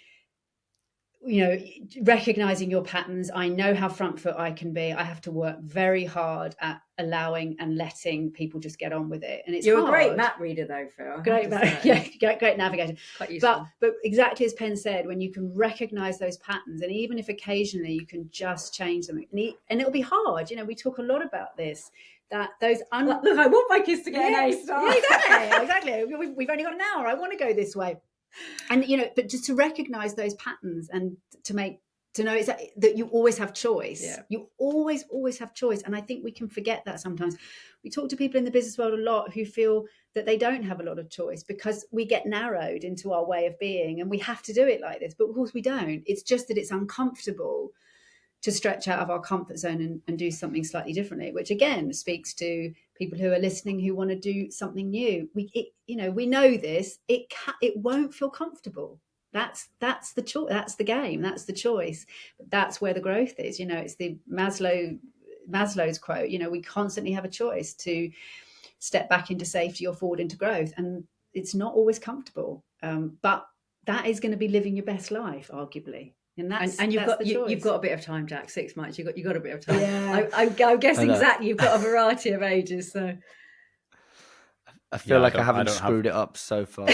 you know, recognizing your patterns. I know how front foot I can be. I have to work very hard at allowing and letting people just get on with it. And it's You're hard. a great map reader though, Phil. Great map, yeah, great, great navigator. Quite useful. But, but exactly as Penn said, when you can recognize those patterns, and even if occasionally you can just change them, and, he, and it'll be hard. You know, we talk a lot about this, that those... Un- Look, I want my kids to get yeah, an A star. Yeah, exactly, exactly. We've, we've only got an hour. I want to go this way. And, you know, but just to recognize those patterns and to make to know it's that, that you always have choice. Yeah. You always, always have choice. And I think we can forget that sometimes. We talk to people in the business world a lot who feel that they don't have a lot of choice because we get narrowed into our way of being and we have to do it like this. But of course we don't. It's just that it's uncomfortable to stretch out of our comfort zone and, and do something slightly differently, which again speaks to people who are listening who want to do something new. We, it, you know, we know this. It ca- it won't feel comfortable. That's that's the choice. That's the game. That's the choice. But that's where the growth is. You know, it's the Maslow Maslow's quote. You know, we constantly have a choice to step back into safety or forward into growth, and it's not always comfortable. Um, but that is going to be living your best life, arguably. And that's and, and you've that's got the you, choice. you've got a bit of time, Jack. Six months. You got you got a bit of time. Yeah. I, I, I guess I know. exactly. You've got a variety of ages. So I feel Yeah, I like I, don't- I haven't don't have- screwed it up so far.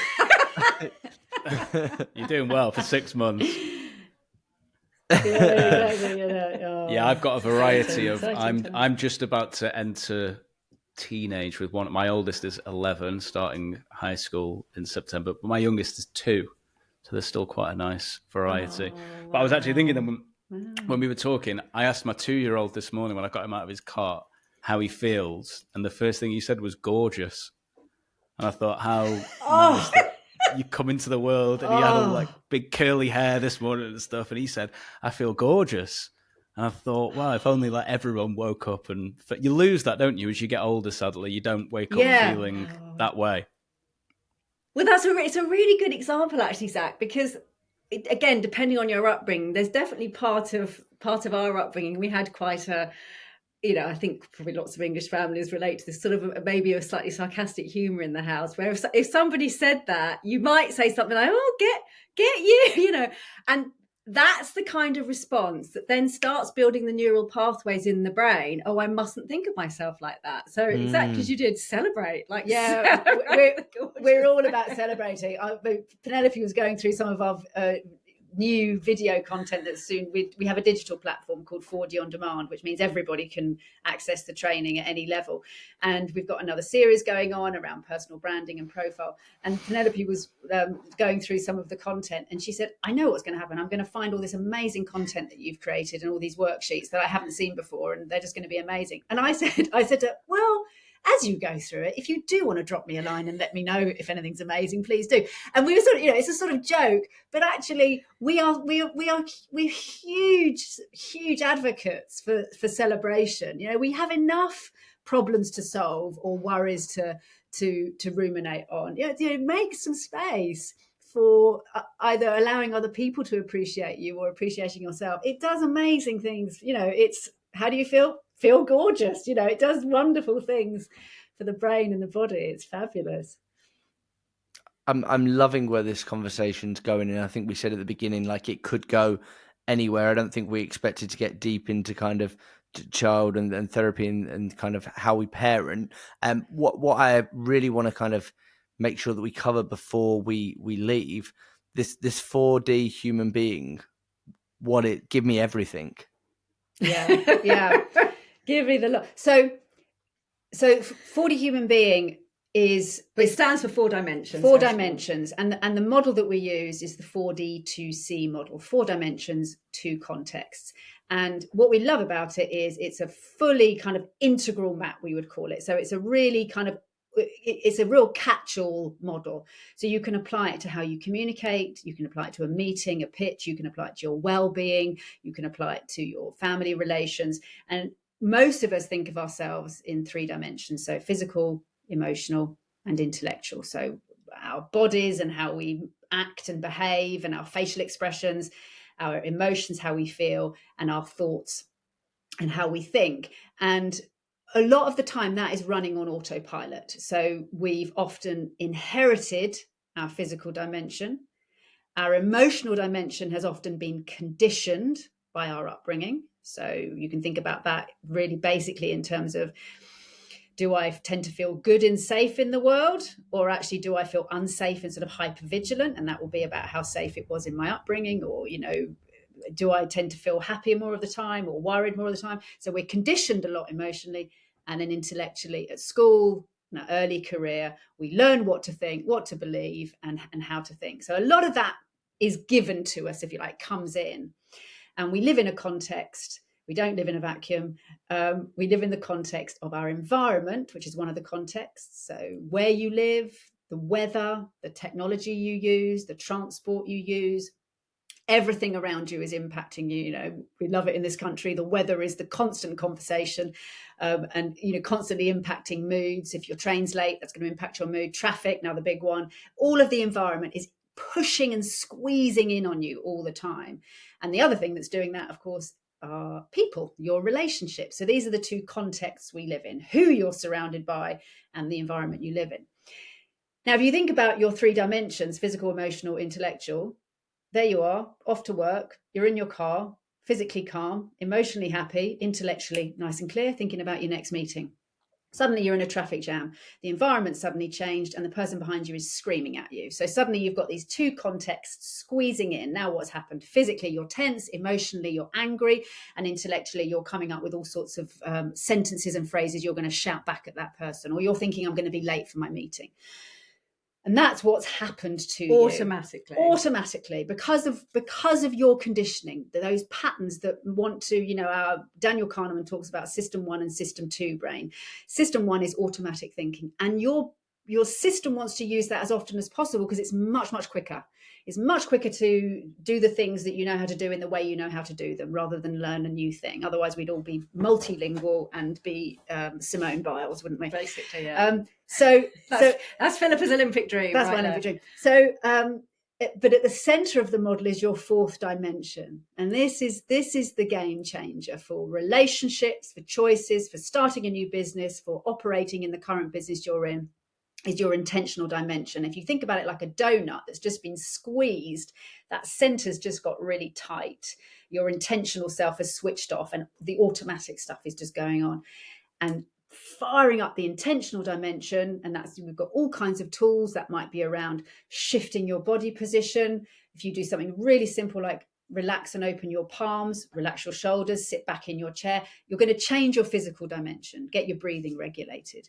You're doing well for six months. yeah, exactly, you know, oh. Yeah, I've got a variety of. Exciting I'm times. I'm just about to enter teenage with one. My oldest is eleven, starting high school in September. But my youngest is two, so there's still quite a nice variety. Oh, But I was actually thinking that wow. when, Wow. when we were talking, I asked my two-year-old this morning when I got him out of his car how he feels, and the first thing he said was gorgeous. And I thought, how Oh. nice that you come into the world, and he had all Oh. like big curly hair this morning and stuff, and he said, I feel gorgeous. And I thought, wow, if only like everyone woke up and you lose that, don't you? As you get older, sadly, you don't wake up Yeah. feeling that way. well, that's a re- it's a really good example, actually, Zach, because it, again, depending on your upbringing, there's definitely part of part of our upbringing. We had quite a, you know, I think probably lots of English families relate to this sort of a, maybe a slightly sarcastic humour in the house, where if, if somebody said that, you might say something like, "Oh, get get you," you know, and that's the kind of response that then starts building the neural pathways in the brain. Oh, I mustn't think of myself like that. So Mm. exactly as you did, celebrate. Like, Yeah, celebrate. we're, we're all about celebrating. I, Penelope was going through some of our uh, new video content that's soon. We, we have a digital platform called four D On Demand, which means everybody can access the training at any level. And we've got another series going on around personal branding and profile. And Penelope was um, going through some of the content, and she said, I know what's going to happen. I'm going to find all this amazing content that you've created and all these worksheets that I haven't seen before, and they're just going to be amazing. And I said, I said to her, well, as you go through it, if you do want to drop me a line and let me know if anything's amazing, please do. And we were sort of, you know, it's a sort of joke, but actually we are, we are, we are, we're huge, huge advocates for, for celebration. You know, we have enough problems to solve or worries to, to, to ruminate on. You know, you know, make some space for either allowing other people to appreciate you or appreciating yourself. It does amazing things. You know, it's, how do you feel? Feel gorgeous. You know, it does wonderful things for the brain and the body. It's fabulous. I'm I'm loving where this conversation's going, and I think we said at the beginning, like, it could go anywhere. I don't think we expected to get deep into kind of child and, and therapy and, and kind of how we parent. Um, what what I really want to kind of make sure that we cover before we we leave this this four D human being. What it give me everything. Yeah, yeah. Give me the look. So, so four D human being is But it stands for four dimensions. four first of all. dimensions, and and the model that we use is the four D two C model. Four dimensions, two contexts. And what we love about it is it's a fully kind of integral map, we would call it. So it's a really kind of it's a real catch-all model. So you can apply it to how you communicate, you can apply it to a meeting, a pitch, you can apply it to your well-being, you can apply it to your family relations. And most of us think of ourselves in three dimensions. So physical, emotional, and intellectual. So our bodies and how we act and behave, and our facial expressions, our emotions, how we feel, and our thoughts and how we think. And a lot of the time that is running on autopilot. So we've often inherited our physical dimension. Our emotional dimension has often been conditioned by our upbringing. So you can think about that really basically in terms of, do I tend to feel good and safe in the world, or actually do I feel unsafe and sort of hyper vigilant? And that will be about how safe it was in my upbringing, or, you know, do I tend to feel happy more of the time or worried more of the time? So we're conditioned a lot emotionally, and then intellectually at school, in our early career, we learn what to think, what to believe, and, and how to think. So a lot of that is given to us, if you like, comes in. And we live in a context. We don't live in a vacuum. Um, we live in the context of our environment, which is one of the contexts. So where you live, the weather, the technology you use, the transport you use, everything around you is impacting you. You know, we love it in this country. The weather is the constant conversation, um, and, you know, constantly impacting moods. If your train's late, that's going to impact your mood. Traffic, now the big one. All of the environment is pushing and squeezing in on you all the time. And the other thing that's doing that, of course, are people, your relationships. So these are the two contexts we live in, who you're surrounded by and the environment you live in. Now, if you think about your three dimensions, physical, emotional, intellectual, there you are, off to work, you're in your car, physically calm, emotionally happy, intellectually nice and clear, thinking about your next meeting. Suddenly you're in a traffic jam. The environment suddenly changed and the person behind you is screaming at you. So suddenly you've got these two contexts squeezing in. Now what's happened? Physically, you're tense. Emotionally, you're angry. And intellectually, you're coming up with all sorts of um, sentences and phrases you're going to shout back at that person. Or you're thinking, I'm going to be late for my meeting. And that's what's happened to you. Automatically. Automatically, because of because of your conditioning, those patterns that want to, you know, our Daniel Kahneman talks about system one and system two brain. System one is automatic thinking. And your your system wants to use that as often as possible because it's much, much quicker. It's much quicker to do the things that you know how to do in the way you know how to do them rather than learn a new thing. Otherwise, we'd all be multilingual and be um, Simone Biles, wouldn't we? Basically, yeah. Um, so, that's, so that's Philippa's Olympic dream. That's right my there. Olympic dream. So, um, it, but at the center of the model is your fourth dimension. And this is this is the game changer for relationships, for choices, for starting a new business, for operating in the current business you're in. Is your intentional dimension. If you think about it like a donut that's just been squeezed, that center's just got really tight. Your intentional self has switched off and the automatic stuff is just going on. And firing up the intentional dimension, and that's, we've got all kinds of tools that might be around shifting your body position. If you do something really simple like relax and open your palms, relax your shoulders, sit back in your chair, you're going to change your physical dimension, get your breathing regulated.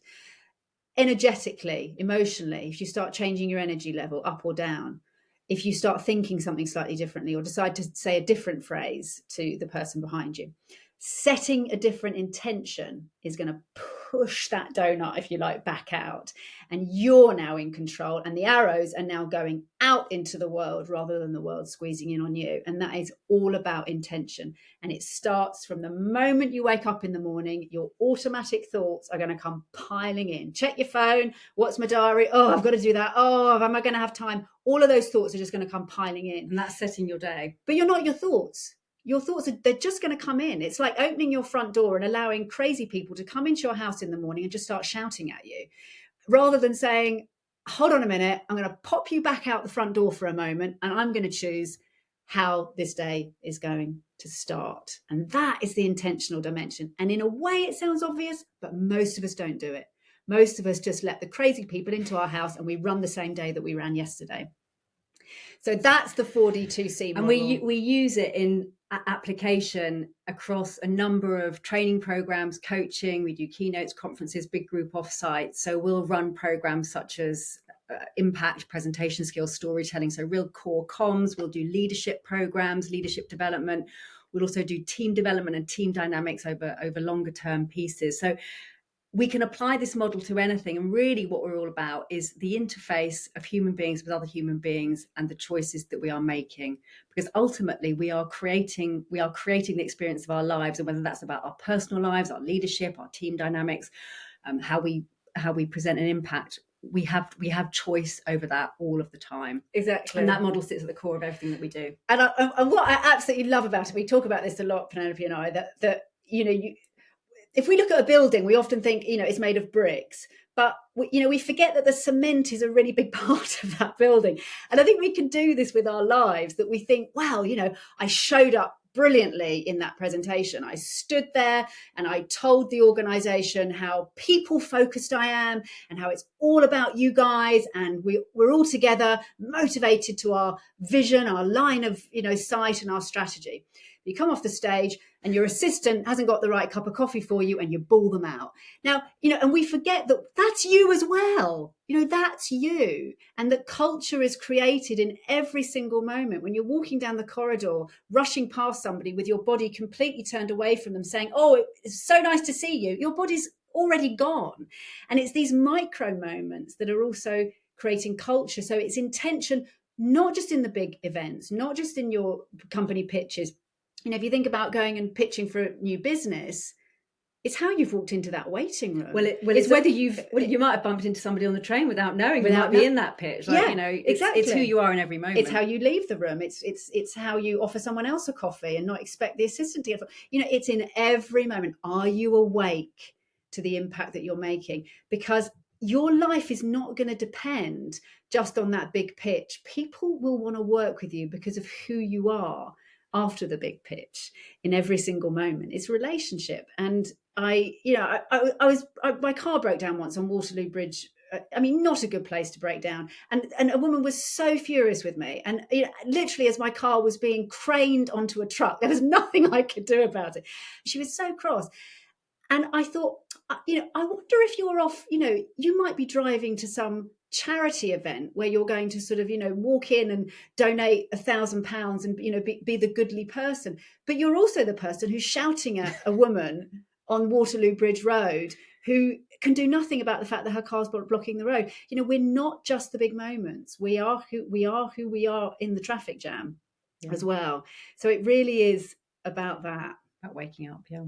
Energetically, emotionally, if you start changing your energy level up or down, if you start thinking something slightly differently or decide to say a different phrase to the person behind you, setting a different intention is going to push that donut, if you like, back out. And you're now in control and the arrows are now going out into the world rather than the world squeezing in on you. And that is all about intention. And it starts from the moment you wake up in the morning. Your automatic thoughts are going to come piling in. Check your phone. What's my diary? Oh, I've got to do that. Oh, am I going to have time? All of those thoughts are just going to come piling in. And that's setting your day. But you're not your thoughts. Your thoughts, are, they're just going to come in. It's like opening your front door and allowing crazy people to come into your house in the morning and just start shouting at you, rather than saying, hold on a minute, I'm going to pop you back out the front door for a moment and I'm going to choose how this day is going to start. And that is the intentional dimension. And in a way, it sounds obvious, but most of us don't do it. Most of us just let the crazy people into our house and we run the same day that we ran yesterday. So that's the four D two C model. And we we use it in application across a number of training programs, coaching. We do keynotes, conferences, big group offsites. So we'll run programs such as uh, impact, presentation skills, storytelling. So real core comms. We'll do leadership programs, leadership development. We'll also do team development and team dynamics over, over longer term pieces. So we can apply this model to anything. And really what we're all about is the interface of human beings with other human beings and the choices that we are making. Because ultimately we are creating, we are creating the experience of our lives. And whether that's about our personal lives, our leadership, our team dynamics, um, how we how we present an impact, we have we have choice over that all of the time. Exactly. And that model sits at the core of everything that we do. And, I, and what I absolutely love about it, we talk about this a lot, Penelope and I, that, that you know, you, if we look at a building, we often think, you know, it's made of bricks, but we, you know, we forget that the cement is a really big part of that building. And I think we can do this with our lives, that we think, wow, you know, I showed up brilliantly in that presentation. I stood there and I told the organization how people focused I am and how it's all about you guys. And we, we're all together, motivated to our vision, our line of, you know, sight and our strategy. You come off the stage and your assistant hasn't got the right cup of coffee for you and you bawl them out. Now, you know, and we forget that that's you as well. You know, that's you. And that culture is created in every single moment. When you're walking down the corridor, rushing past somebody with your body completely turned away from them saying, oh, it's so nice to see you. Your body's already gone. And it's these micro moments that are also creating culture. So it's intention, not just in the big events, not just in your company pitches. You know, if you think about going and pitching for a new business, it's how you've walked into that waiting room. Well, it, well it's, it's whether a, you've well, you might have bumped into somebody on the train without knowing, without without be know- in that pitch. Like, yeah, you know, it's, exactly. It's who you are in every moment. It's how you leave the room. It's it's it's how you offer someone else a coffee and not expect the assistant to get. You know, it's in every moment. Are you awake to the impact that you're making? Because your life is not going to depend just on that big pitch. People will want to work with you because of who you are after the big pitch in every single moment. It's relationship. And I, you know, I, I, I was, I, my car broke down once on Waterloo Bridge. I mean, not a good place to break down. And and a woman was so furious with me. And you know, literally as my car was being craned onto a truck, there was nothing I could do about it. She was so cross. And I thought, you know, I wonder if you're off, you know, you might be driving to some charity event where you're going to sort of, you know, walk in and donate a thousand pounds and, you know, be, be the goodly person. But you're also the person who's shouting at a woman on Waterloo Bridge Road who can do nothing about the fact that her car's blocking the road. You know, we're not just the big moments. We are who we are, who we are in the traffic jam yeah. as well. So it really is about that, about waking up. Yeah.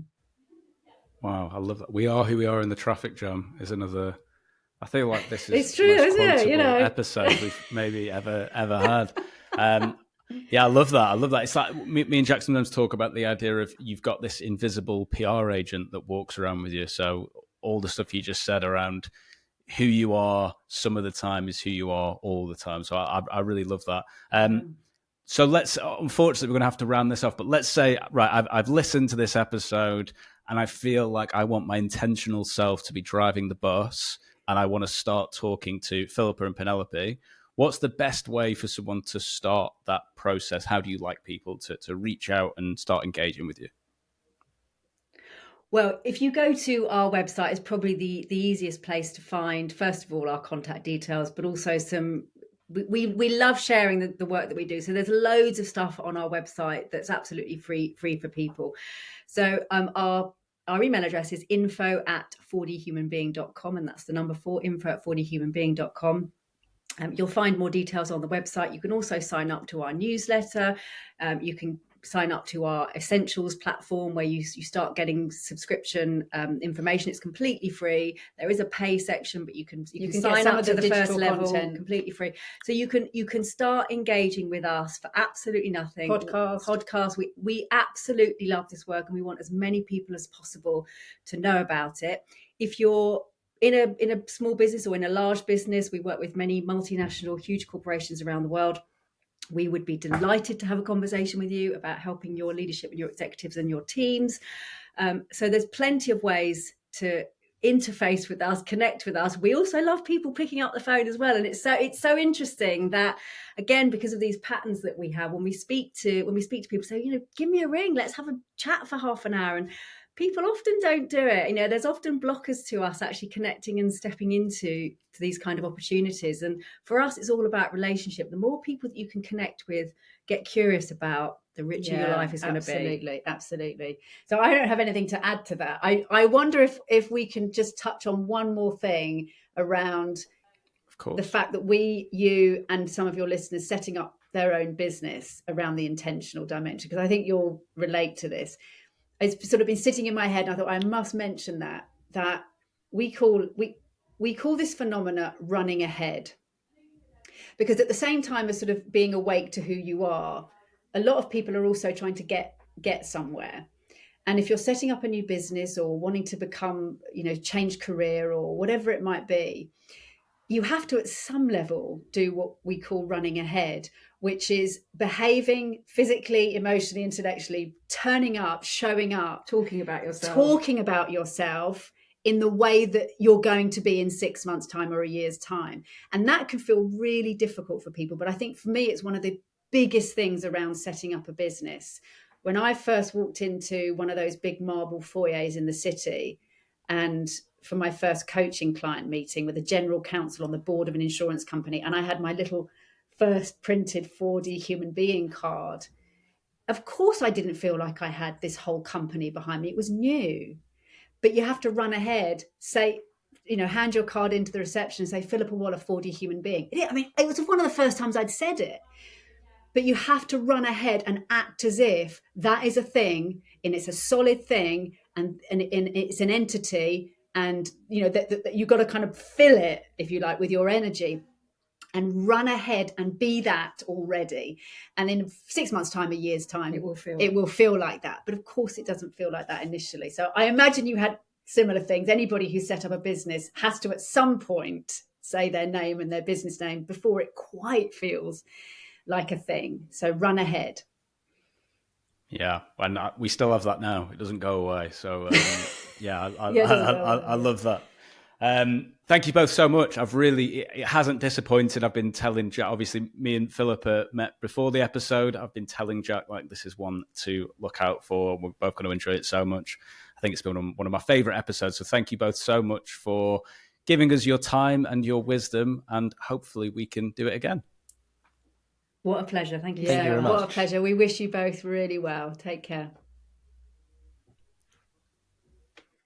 Wow, I love that. We are who we are in the traffic jam is another. I feel like this is it's true, the most isn't it? You know, episode we've maybe ever ever had. Um, yeah, I love that. I love that. It's like me, me and Jack sometimes talk about the idea of you've got this invisible P R agent that walks around with you. So all the stuff you just said around who you are some of the time is who you are all the time. So I, I really love that. Um, mm. So let's. Unfortunately, we're going to have to round this off. But let's say, right, I've, I've listened to this episode. And I feel like I want my intentional self to be driving the bus and I want to start talking to Philippa and Penelope. What's the best way for someone to start that process? How do you like people to, to reach out and start engaging with you? Well, if you go to our website, it's probably the, the easiest place to find, first of all, our contact details, but also some... We, we we love sharing the, the work that we do. So there's loads of stuff on our website that's absolutely free free for people. So um, our our email address is info at four d human being dot com, and that's the number four, info at four d human being dot com. Um, you'll find more details on the website. You can also sign up to our newsletter. Um, you can sign up to our Essentials platform where you, you start getting subscription um, information. It's completely free. There is a pay section, but you can you, you can, can sign up to the, the first level content. Completely free. So you can you can start engaging with us for absolutely nothing. Podcast. Podcast. We we absolutely love this work and we want as many people as possible to know about it. If you're in a in a small business or in a large business, we work with many multinational, huge corporations around the world. We would be delighted to have a conversation with you about helping your leadership and your executives and your teams. Um, so there's plenty of ways to interface with us, connect with us. We also love people picking up the phone as well. And it's so it's so interesting that, again, because of these patterns that we have, when we speak to when we speak to people, say, you know, give me a ring, let's have a chat for half an hour. And people often don't do it. You know, there's often blockers to us actually connecting and stepping into to these kind of opportunities. And for us, it's all about relationship. The more people that you can connect with, get curious about, the richer yeah, your life is going to be. Absolutely, absolutely. So I don't have anything to add to that. I, I wonder if if we can just touch on one more thing around of course. The fact that we, you and some of your listeners setting up their own business around the intentional dimension, because I think you'll relate to this. It's sort of been sitting in my head. And I thought I must mention that, that we call, we, we call this phenomena running ahead, because at the same time as sort of being awake to who you are, a lot of people are also trying to get, get somewhere. And if you're setting up a new business or wanting to become, you know, change career or whatever it might be, you have to at some level do what we call running ahead, which is behaving physically, emotionally, intellectually, turning up, showing up, talking about yourself, talking about yourself in the way that you're going to be in six months' time or a year's time. And that can feel really difficult for people. But I think for me, it's one of the biggest things around setting up a business, when I first walked into one of those big marble foyers in the city, and for my first coaching client meeting with a general counsel on the board of an insurance company, and I had my little first printed four D human being card, of course I didn't feel like I had this whole company behind me. It was new. But you have to run ahead, say, you know, hand your card into the reception and say, Philippa Waller, four D human being. I mean, it was one of the first times I'd said it. But you have to run ahead and act as if that is a thing, and it's a solid thing, and, and, and it's an entity, and, you know, that, that, that you've got to kind of fill it, if you like, with your energy, and run ahead and be that already. And in six months' time, a year's time, It will feel it will feel like that. But of course, it doesn't feel like that initially. So I imagine you had similar things. Anybody who set up a business has to at some point say their name and their business name before it quite feels like a thing. So run ahead. Yeah, and we still have that now. It doesn't go away. So um, yeah, I, I, Yeah, I, I, I love that. Um, thank you both so much. I've really, it, it hasn't disappointed. I've been telling Jack, obviously me and Philippa met before the episode. I've been telling Jack, like, this is one to look out for. We're both going to enjoy it so much. I think it's been one of my favorite episodes. So thank you both so much for giving us your time and your wisdom, and hopefully we can do it again. What a pleasure. Thank you. Thank so you very much. What much. a pleasure. We wish you both really well. Take care.